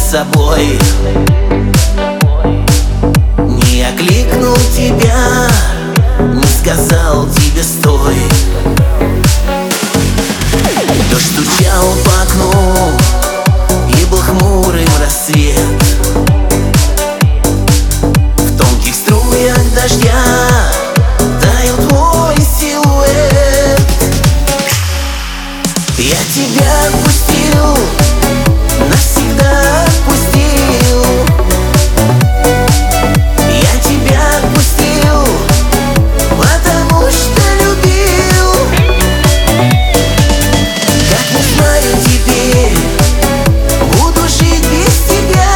собой. Не окликнул тебя, не сказал тебе стой. Дождь стучал по окну, и был хмурым рассвет. В тонких струях дождя таял твой силуэт. Я тебя отпустил, навсегда отпустил. Я тебя отпустил, потому что любил. Как не знаю теперь, буду жить без тебя.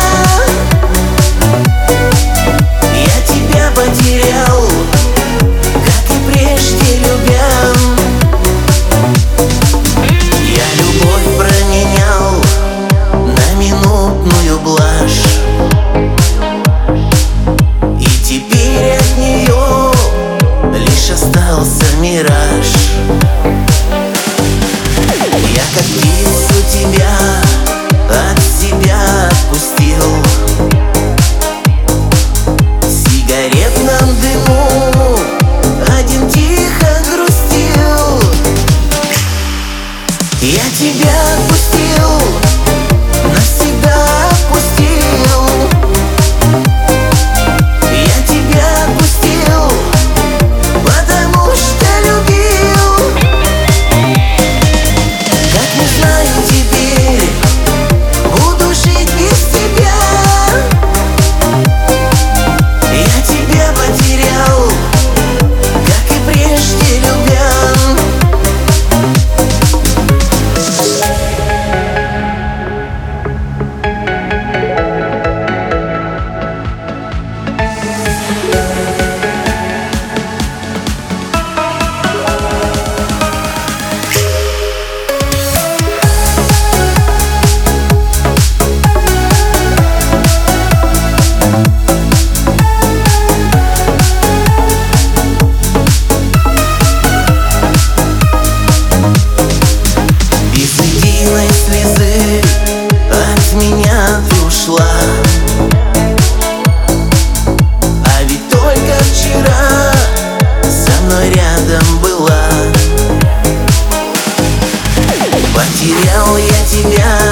Я тебя потерял, как и прежде любя. Я любовь променял на минутную блажь, и теперь от нее лишь остался мираж. Я как птицу тебя от себя отпустил. В сигаретном дыму один тихо грустил. Я тебя отпустил, навсегда отпустил. Я тебя отпустил, потому что любил. Как не знаю теперь, буду жить без тебя. Я тебя потерял, как и прежде любя. Слезы от меня ты ушла, а ведь только вчера со мной рядом была. Потерял я тебя